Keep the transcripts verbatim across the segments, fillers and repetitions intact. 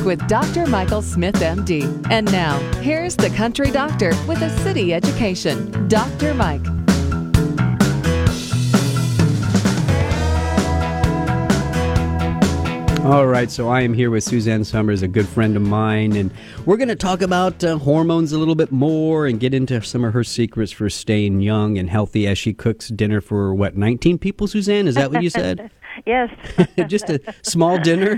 with Doctor Michael Smith, M D. And now, here's the country doctor with a city education, Doctor Mike. All right, so I am here with Suzanne Summers, a good friend of mine, and we're going to talk about uh, hormones a little bit more and get into some of her secrets for staying young and healthy as she cooks dinner for, what, nineteen people, Suzanne? Is that what you said? Yes. Just a small dinner?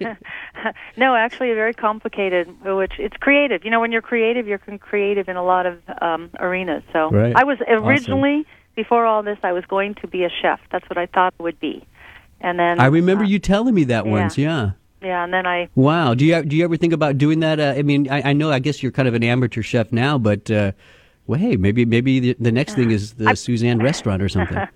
No, actually very complicated, which it's creative. You know, when you're creative, you're creative in a lot of um, arenas. So right. I was originally, awesome. Before all this, I was going to be a chef. That's what I thought it would be. And then I remember uh, you telling me that yeah. once, yeah. Yeah, and then I... Wow. Do you do you ever think about doing that? Uh, I mean, I, I know, I guess you're kind of an amateur chef now, but, uh, well, hey, maybe maybe the, the next thing is the I, Suzanne restaurant or something. um,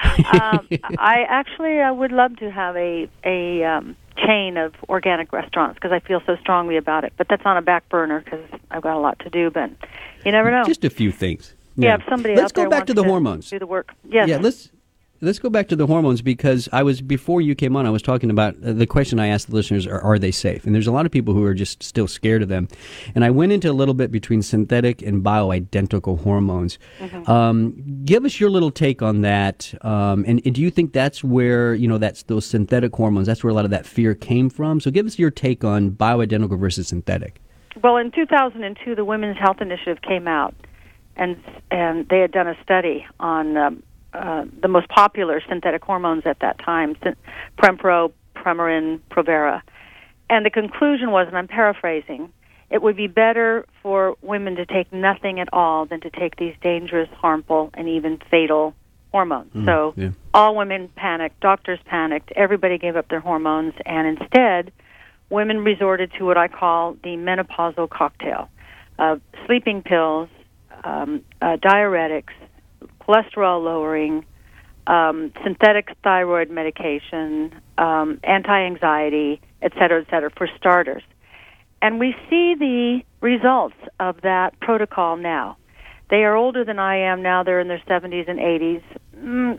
I actually I would love to have a, a um, chain of organic restaurants because I feel so strongly about it. But that's on a back burner because I've got a lot to do, but you never know. Just a few things. Yeah, yeah if somebody let's out there go back wants to the to hormones. Do the work. Yes. Yeah, let's let's go back to the hormones because I was before you came on. I was talking about uh, the question I asked the listeners: are, are they safe? And there's a lot of people who are just still scared of them. And I went into a little bit between synthetic and bioidentical hormones. Mm-hmm. Um, give us your little take on that. Um, and, and do you think that's where you know that's those synthetic hormones? That's where a lot of that fear came from. So give us your take on bioidentical versus synthetic. Well, in two thousand two, the Women's Health Initiative came out, and and they had done a study on um, uh, the most popular synthetic hormones at that time, Prempro, Premarin, Provera. And the conclusion was, and I'm paraphrasing, it would be better for women to take nothing at all than to take these dangerous, harmful, and even fatal hormones. Mm, so yeah. all women panicked, doctors panicked, everybody gave up their hormones, and instead women resorted to what I call the menopausal cocktail of sleeping pills, um, uh, diuretics, cholesterol lowering, um, synthetic thyroid medication, um, anti-anxiety, et cetera, et cetera, for starters. And we see the results of that protocol now. They are older than I am now. They're in their seventies and eighties. Mm,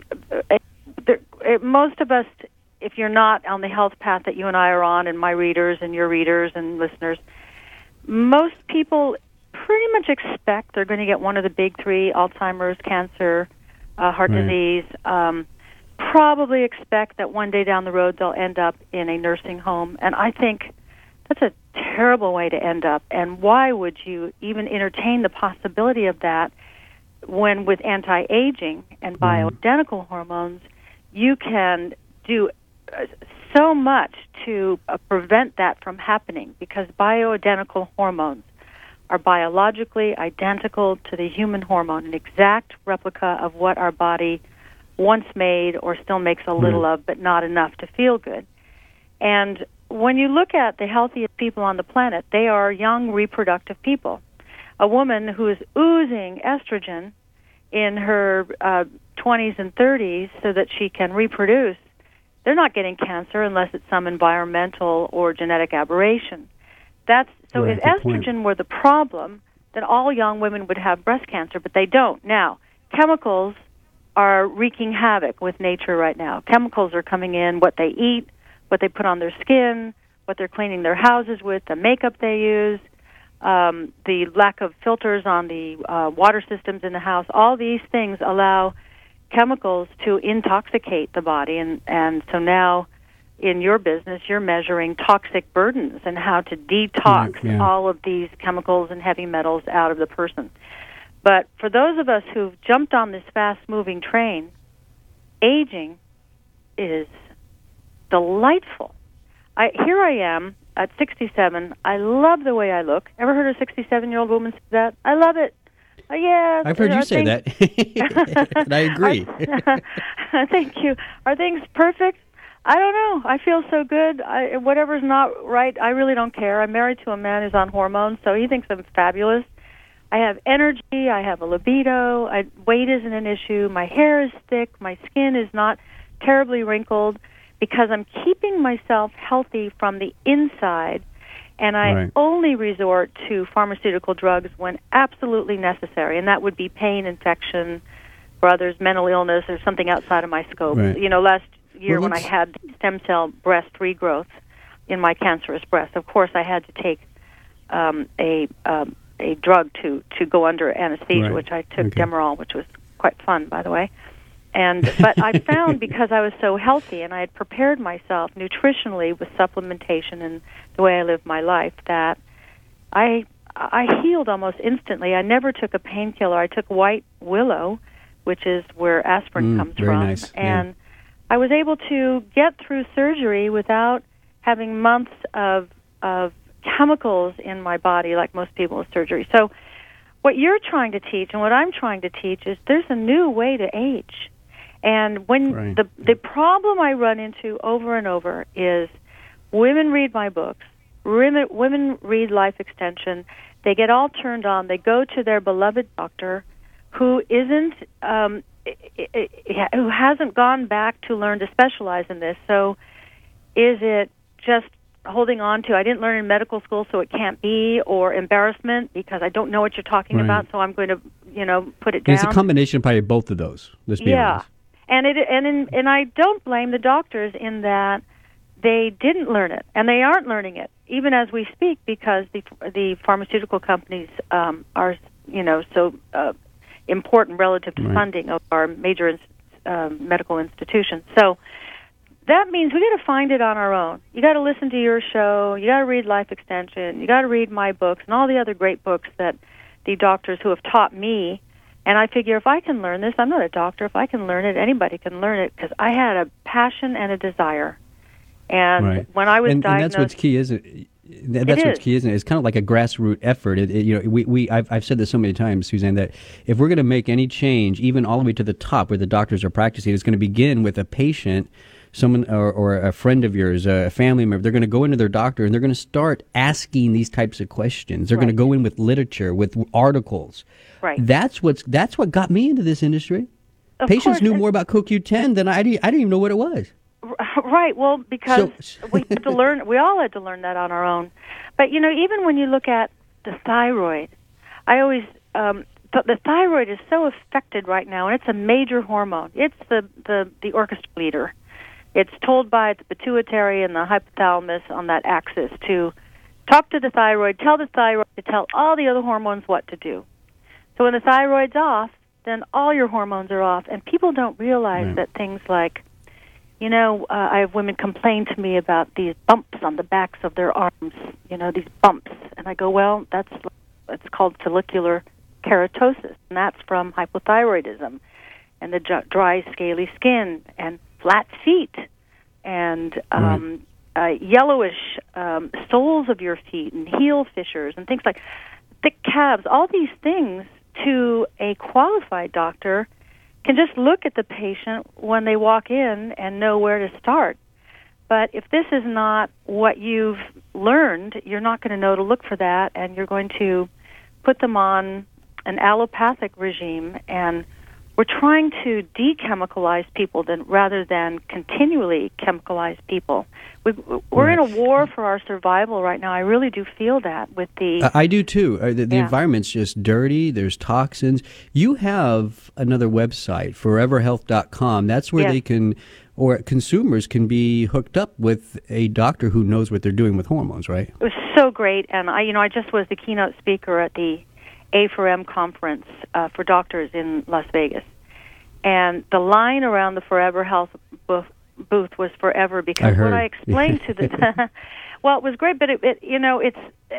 it, most of us, if you're not on the health path that you and I are on, and my readers and your readers and listeners, most people pretty much expect they're going to get one of the big three, Alzheimer's, cancer, uh, heart right. disease, um, probably expect that one day down the road they'll end up in a nursing home. And I think that's a terrible way to end up. And why would you even entertain the possibility of that when with anti-aging and bioidentical hormones, you can do so much to uh, prevent that from happening, because bioidentical hormones are biologically identical to the human hormone, an exact replica of what our body once made or still makes a little mm. of, but not enough to feel good. And when you look at the healthiest people on the planet, they are young, reproductive people. A woman who is oozing estrogen in her uh, twenties and thirties so that she can reproduce, they're not getting cancer unless it's some environmental or genetic aberration. That's so right, if estrogen point. were the problem, then all young women would have breast cancer, but they don't. Now, chemicals are wreaking havoc with nature right now. Chemicals are coming in, what they eat, what they put on their skin, what they're cleaning their houses with, the makeup they use, um, the lack of filters on the uh, water systems in the house. All these things allow chemicals to intoxicate the body, and, and so now in your business you're measuring toxic burdens and how to detox yeah, yeah. all of these chemicals and heavy metals out of the person. But for those of us who've jumped on this fast-moving train, aging is delightful. I, here I am at sixty-seven. I love the way I look. Ever heard a sixty-seven-year-old woman say that? I love it. Uh, yeah, I've heard you say things... that, and I agree. Are... Thank you. Are things perfect? I don't know. I feel so good. I, whatever's not right, I really don't care. I'm married to a man who's on hormones, so he thinks I'm fabulous. I have energy. I have a libido. I, weight isn't an issue. My hair is thick. My skin is not terribly wrinkled because I'm keeping myself healthy from the inside, and I right. only resort to pharmaceutical drugs when absolutely necessary, and that would be pain, infection, for others, mental illness, or something outside of my scope. Right. You know, last year well, when I had stem cell breast regrowth, in my cancerous breast. Of course, I had to take um, a um, a drug to, to go under anesthesia, Right. which I took Okay. Demerol, which was quite fun, by the way. And but I found, because I was so healthy and I had prepared myself nutritionally with supplementation and the way I lived my life, that I I healed almost instantly. I never took a painkiller. I took white willow, which is where aspirin Mm, comes very from, nice. Yeah. and I was able to get through surgery without having months of of chemicals in my body like most people with surgery. So what you're trying to teach and what I'm trying to teach is there's a new way to age. And when Right. the the problem I run into over and over is women read my books, women, women read Life Extension, they get all turned on, they go to their beloved doctor who isn't um, who hasn't gone back to learn to specialize in this. So is it just holding on to, I didn't learn in medical school, so it can't be, or embarrassment because I don't know what you're talking Right. about, so I'm going to, you know, put it And down. it's a combination of probably both of those. Let's be Yeah, honest. and it and in, and I don't blame the doctors in that they didn't learn it, and they aren't learning it even as we speak, because the the pharmaceutical companies um, are, you know, so uh, important relative to Right. funding of our major ins- uh, medical institutions. So that means we got to find it on our own. You got to listen to your show. You got to read Life Extension. You got to read my books and all the other great books that the doctors who have taught me. And I figure if I can learn this, I'm not a doctor. If I can learn it, anybody can learn it, because I had a passion and a desire. And Right. when I was and, and diagnosed, that's what's key, isn't it? That- That's It what's is. key, isn't it? It's kind of like a grassroots effort. It, it, you know, we, we I've, I've said this so many times, Suzanne, that if we're going to make any change, even all the way to the top where the doctors are practicing, it's going to begin with a patient, someone or, or a friend of yours, a family member. They're going to go into their doctor and they're going to start asking these types of questions. They're going to Right. go in with literature, with articles. right? That's what's that's what got me into this industry. Of Patients course, knew and- more about C O Q ten than I did. I didn't even know what it was. Right. Well, because So- we had to learn. We all had to learn that on our own. But you know, even when you look at the thyroid, I always um, th- the thyroid is so affected right now, and it's a major hormone. It's the the the orchestra leader. It's told by the pituitary and the hypothalamus on that axis to talk to the thyroid, tell the thyroid to tell all the other hormones what to do. So when the thyroid's off, then all your hormones are off, and people don't realize Right. that things like, you know, uh, I have women complain to me about these bumps on the backs of their arms, you know, these bumps. And I go, well, that's it's called follicular keratosis, and that's from hypothyroidism, and the dr- dry, scaly skin, and flat feet, and um, uh, yellowish um, soles of your feet, and heel fissures, and things like thick calves. All these things, to a qualified doctor, can just look at the patient when they walk in and know where to start. But if this is not what you've learned, you're not going to know to look for that, and you're going to put them on an allopathic regime. And we're trying to dechemicalize people than, rather than continually chemicalize people. We, we're Right. in a war for our survival right now. I really do feel that with the... I I do too. Uh, the the Yeah. environment's just dirty. There's toxins. You have another website, forever health dot com. That's where Yes. they can, or consumers can be hooked up with a doctor who knows what they're doing with hormones, right? It was so great, and I, you know, I just was the keynote speaker at the A four M conference uh, for doctors in Las Vegas, and the line around the Forever Health booth, booth was forever, I because heard. what I explained to the, well, it was great, but it, it you know, it's,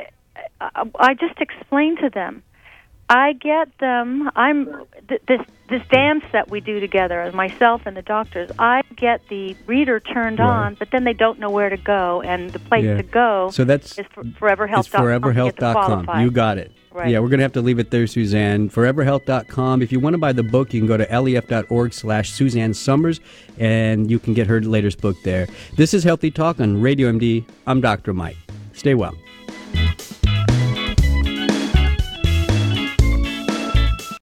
uh, I just explained to them. I get them. I'm th- this this dance that we do together, myself and the doctors. I get the reader turned Right. on, but then they don't know where to go, and the place Yeah. to go So that's is for, forever health it's dot com forever health to get dot them com. qualified. You got it. Right. Yeah, we're going to have to leave it there, Suzanne. forever health dot com. If you want to buy the book, you can go to lef dot org slash Suzanne Summers, and you can get her latest book there. This is Healthy Talk on Radio M D. I'm Doctor Mike. Stay well.